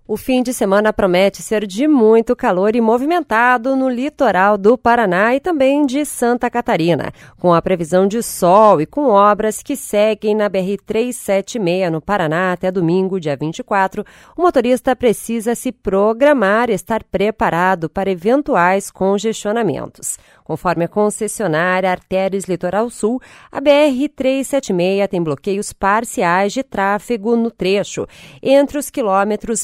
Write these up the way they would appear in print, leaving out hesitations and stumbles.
O fim de semana promete ser de muito calor e movimentado no litoral do Paraná e também de Santa Catarina, com a previsão de sol e com obras que seguem na BR-376 no Paraná até domingo, dia 24. O motorista precisa se programar e estar preparado para eventuais congestionamentos. Conforme a concessionária Artérias Litoral Sul, a BR-376 tem bloqueios parciais de tráfego no trecho, entre os quilômetros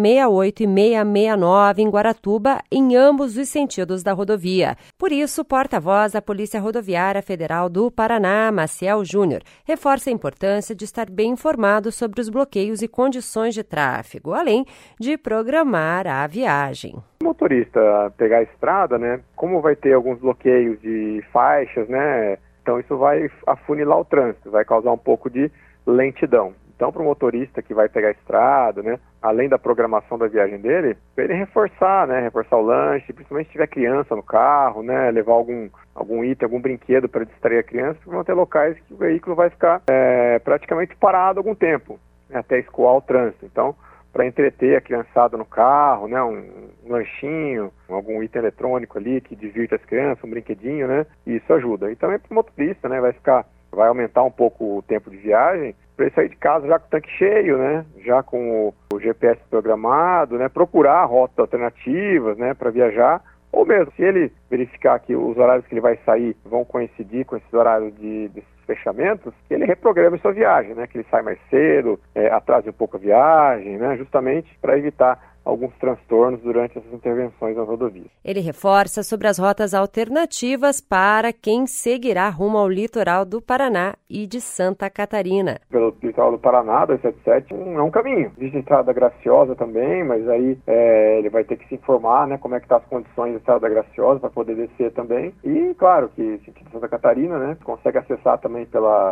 668 e 669 em Guaratuba, em ambos os sentidos da rodovia. Por isso, o porta-voz da Polícia Rodoviária Federal do Paraná, Maciel Júnior, reforça a importância de estar bem informado sobre os bloqueios e condições de tráfego, além de programar a viagem. O motorista pegar a estrada, né, como vai ter alguns bloqueios de faixas, né, então isso vai afunilar o trânsito, vai causar um pouco de lentidão. Então, para o motorista que vai pegar a estrada, né, além da programação da viagem dele, para ele reforçar o lanche, principalmente se tiver criança no carro, né, levar algum item, algum brinquedo para distrair a criança, porque vão ter locais que o veículo vai ficar praticamente parado algum tempo, né, até escoar o trânsito. Então, para entreter a criançada no carro, né, um lanchinho, algum item eletrônico ali que divirta as crianças, um brinquedinho, né, isso ajuda. E também para o motorista, né, vai aumentar um pouco o tempo de viagem, para ele sair de casa já com o tanque cheio, né, já com o GPS programado, né, procurar rotas alternativas, né, para viajar, ou mesmo se ele verificar que os horários que ele vai sair vão coincidir com esses horários desses fechamentos, que ele reprograme sua viagem, né, que ele sai mais cedo, atrase um pouco a viagem, né, justamente para evitar alguns transtornos durante essas intervenções nas rodovias. Ele reforça sobre as rotas alternativas para quem seguirá rumo ao litoral do Paraná e de Santa Catarina. Pelo litoral do Paraná, 277, é um caminho. Existe a Estrada Graciosa também, mas aí ele vai ter que se informar, né, como é que estão as condições da Estrada Graciosa para poder descer também. E, claro, que sentido Santa Catarina, né, consegue acessar também pela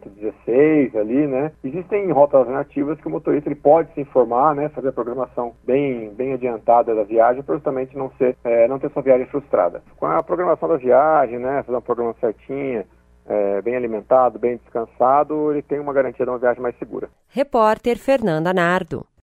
116 ali, né. Existem rotas alternativas que o motorista ele pode se informar, né, fazer a programação bem adiantada da viagem, para justamente não ter sua viagem frustrada. Com a programação da viagem, né, fazer uma programação certinha, bem alimentado, bem descansado, ele tem uma garantia de uma viagem mais segura. Repórter Fernanda Nardo.